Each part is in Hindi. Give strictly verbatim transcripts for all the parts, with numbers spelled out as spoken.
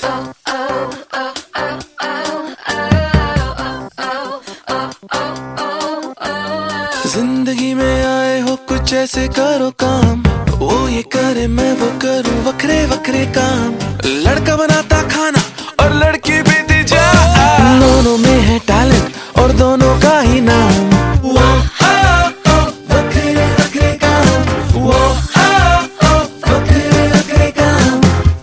जिंदगी में आए हो कुछ ऐसे करो काम, वो ये करे मैं वो करूं, वखरे वखरे काम। लड़का बनाता खाना और लड़की पीती चाय, दोनों में है टैलेंट और दोनों का ही नाम। वो वखरे वखरे काम, वो वखरे वखरे काम।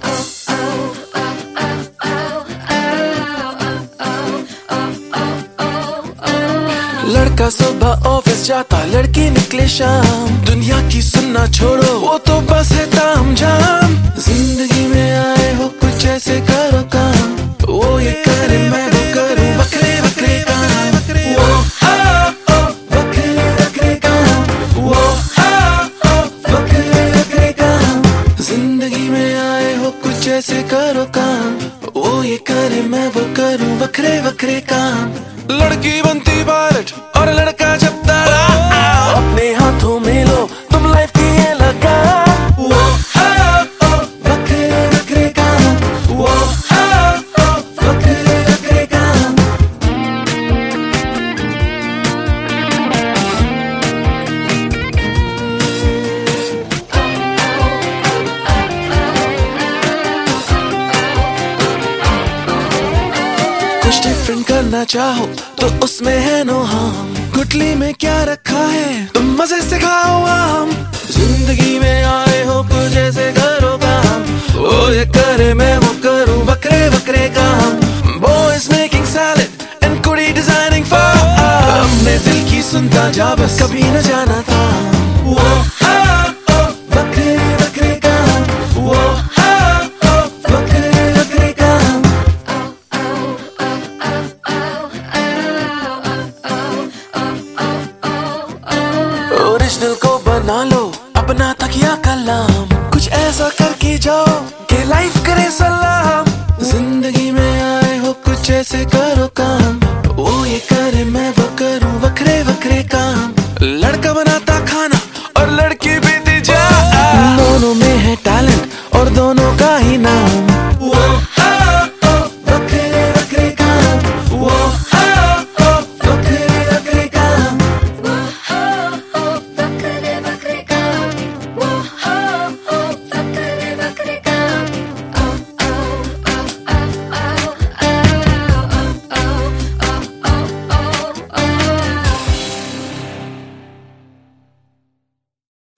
लड़का सुबह ऑफिस जाता, लड़की निकले शाम। दुनिया की सुनना छोड़ो, वो तो बस है ताम झाम। जिंदगी में आए हो कुछ ऐसे करो काम, वो ये करे मैं वो करूं, वखरे वखरे काम। वो वखरे वखरे काम, वो वखरे वखरे काम। जिंदगी में आए हो कुछ ऐसे करो काम, वो ये करे मैं वो करूं, वखरे वखरे काम। लड़की बनती पायलट और लड़का जब तारा, अपने हाथों में लो तुम लाइफ की ये लगा। वो वखरे वखरे काम, वो वखरे वखरे काम। कुछ डिफरेंट करना चाहो तो उसमें है नो हार्म। गुटली में क्या रखा है तुम मजे से खाओ आम। जिंदगी में आए हो कुछ ऐसे करो काम, वो ये करे मैं वो करूं, वखरे वखरे काम। Boys making salad and कुड़ी designing farm, अपने दिल की सुनता जा बस कभी न जाना था। वो वखरे वखरे काम, वो वखरे वखरे काम। ओरिजिनल को बना लो अपना तकिया कलाम, कुछ ऐसा करके जाओ कि लाइफ करे सलाम। जिंदगी में आए हो कुछ ऐसे करो काम, वो ये करे मैं वो करूं, वखरे वखरे काम। लड़का बनाता खाना और लड़की पीती चाय, दोनों में है टैलेंट और दोनों का ही नाम।